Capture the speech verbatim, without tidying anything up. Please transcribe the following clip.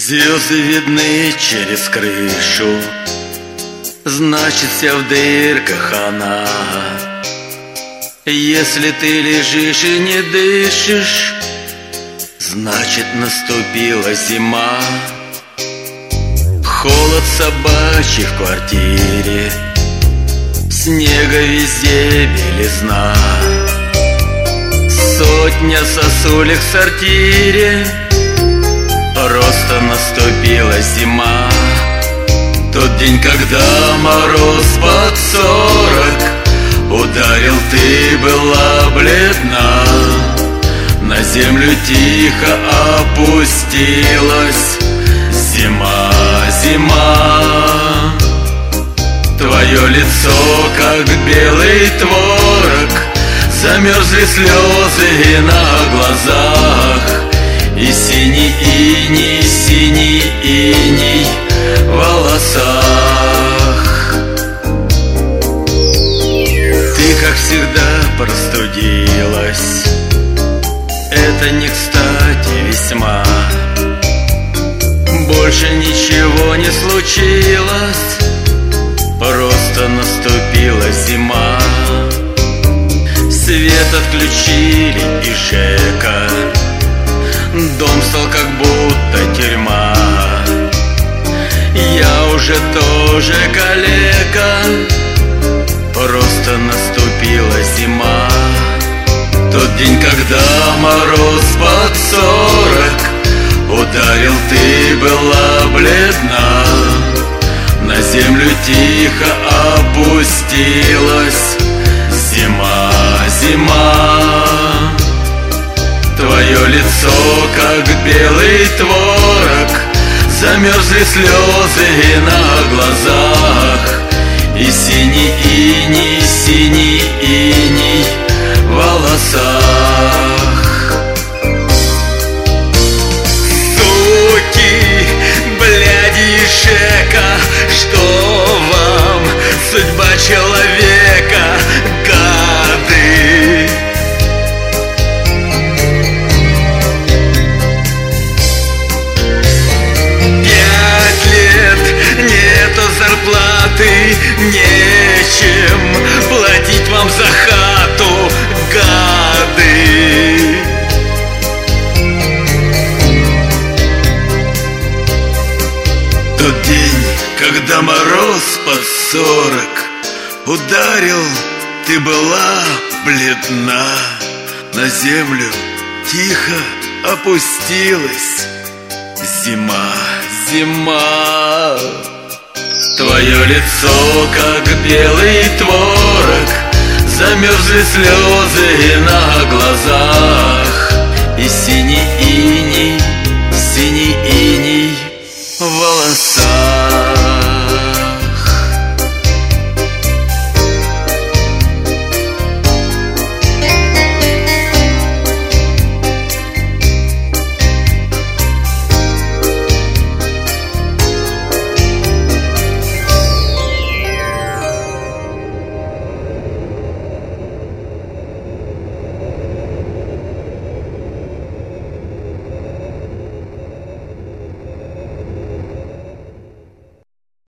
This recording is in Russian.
Звезды видны через крышу, значит, вся в дырках она. Если ты лежишь и не дышишь, значит, наступила зима. Холод собачий в квартире, снега везде белизна. Сотня сосулек в сортире, просто наступила зима. Тот день, когда мороз под сорок ударил, ты была бледна. На землю тихо опустилась зима, зима. Твое лицо, как белый творог, замерзли слезы на глазах. И синий иней, синий иней в волосах. Ты, как всегда, простудилась, это не кстати весьма. Больше ничего не случилось, просто наступила зима. Свет отключили и ЖЭКа, дом стал как будто тюрьма. Я уже тоже калека, просто наступила зима. Тот день, когда мороз под сорок ударил, ты была бледна. На землю тихо опустилась зима, зима. Твое лицо, как белый творог, замерзли слезы на глазах. И синий иней, синий иней в волосах. Суки, бляди и ЖЭКа, что вам судьба человека, гады? Зарплаты нечем платить вам за хату, гады. Тот день, когда мороз под сорок ударил, ты была бледна. На землю тихо опустилась зима, зима. Твое лицо, как белый творог, замерзли слезы на глазах.